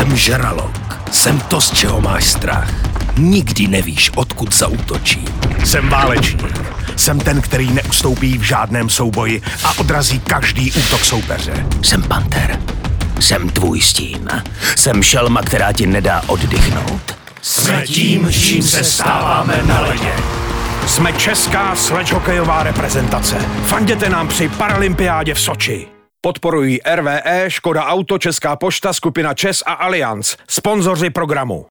Jsem žralok. Jsem to, z čeho máš strach. Nikdy nevíš, odkud zaútočí. Jsem válečník. Jsem ten, který neustoupí v žádném souboji a odrazí každý útok soupeře. Jsem panter. Jsem tvůj stín. Jsem šelma, která ti nedá oddychnout. Jsme tím, čím se stáváme na ledě. Jsme česká sledgehokejová reprezentace. Fanděte nám při Paralympiádě v Soči. Podporují RWE, Škoda Auto, Česká pošta, skupina ČES a Allianz, sponzoři programu.